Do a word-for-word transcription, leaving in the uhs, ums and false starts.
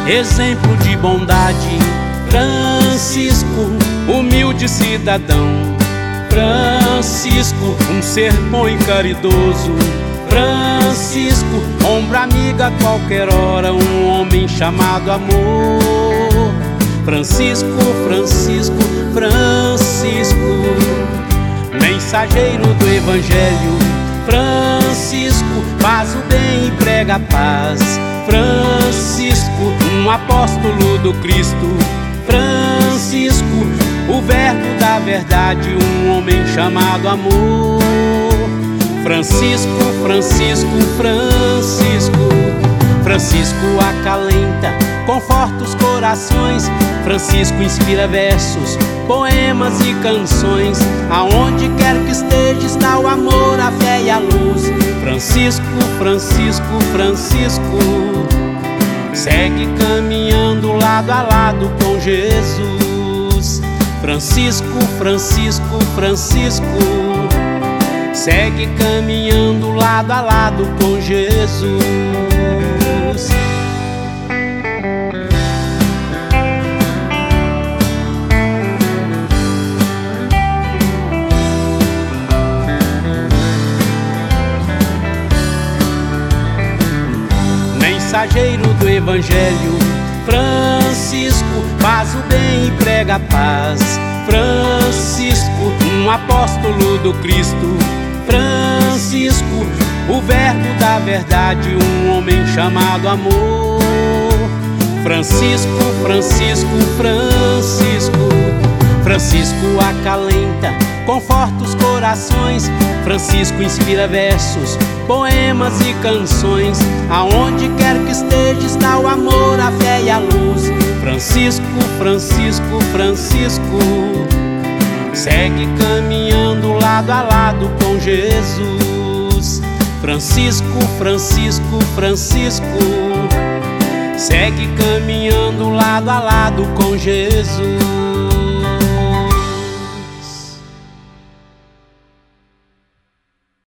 exemplo de bondade. Francisco, humilde cidadão. Francisco, um ser bom e caridoso. Francisco, ombro amiga a qualquer hora, um homem chamado amor. Francisco, Francisco, Francisco, mensageiro do Evangelho. Francisco, faz o bem e prega a paz. Francisco, um apóstolo do Cristo. Francisco, o verbo da verdade, um homem chamado amor. Francisco, Francisco, Francisco, Francisco acalenta, conforta os corações. Francisco inspira versos, poemas e canções. Aonde quer que esteja está o amor, a fé e a luz. Francisco, Francisco, Francisco, segue caminhando lado a lado com Jesus. Francisco, Francisco, Francisco, segue caminhando lado a lado com Jesus. Mensageiro do Evangelho. Francisco, faz o bem e prega a paz. Francisco, um apóstolo do Cristo. Francisco, o verbo da verdade, um homem chamado amor. Francisco, Francisco, Francisco, Francisco acalenta, conforta os corações. Francisco inspira versos, poemas e canções. Aonde quer que esteja está o amor, a fé e a luz. Francisco, Francisco, Francisco, segue caminhando lado a lado com Jesus. Francisco, Francisco, Francisco, segue caminhando lado a lado com Jesus.